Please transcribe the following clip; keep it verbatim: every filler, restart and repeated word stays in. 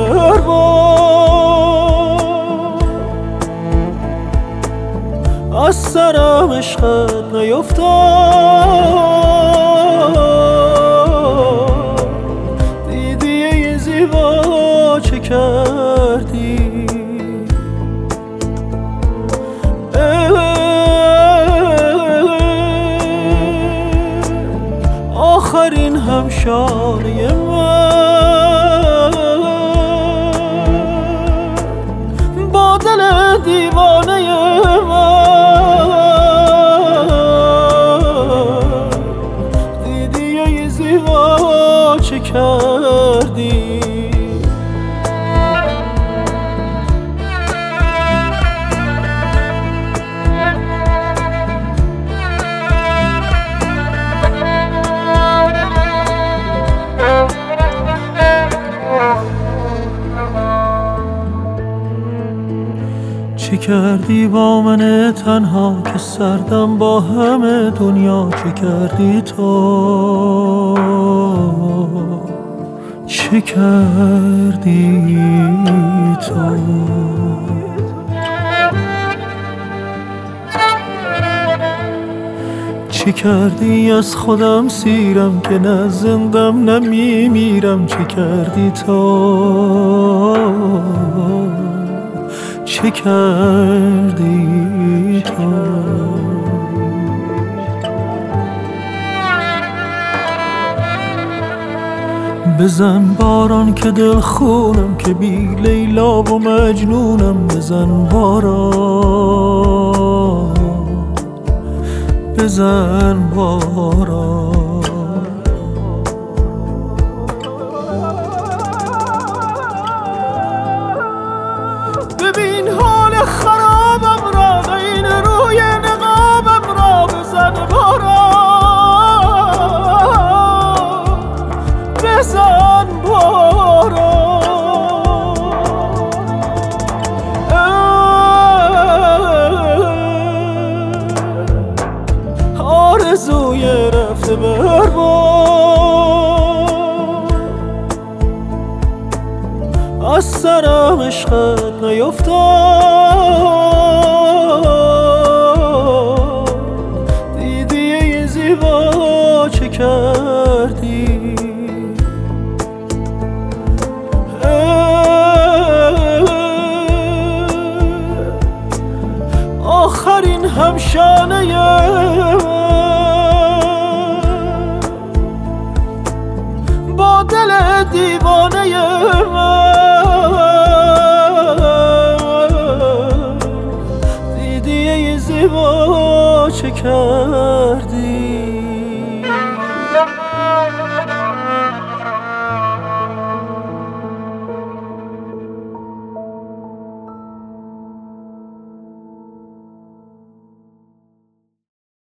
بربار، از سرم عشقت نیفتاد. دیدی یه زیبا چه کردی؟ آخرین همشانه من با دل دیوانه من، دیدی یه زیبا چه کردی؟ چه کردی با من تنها که سردم با همه دنیا؟ چه کردی تو؟ چه کردی تو؟ چه کردی از خودم سیرم که نه زندم نه میمیرم؟ چه کردی تو؟ چه کردی تو؟ بزن باران که دل خونم، که بی لیلا و مجنونم. بزن باران، بزن باران. ببین حال خرابم را، این روی نقابم را. بزن باران، بزن باران. آرزوی رفته بربار، از سرم عشقت نیفتاد. دیدی یه زیبا چه کردی؟ آخرین همشانه من با دل دیوانه من، دیدی یه زیبا چه کردی؟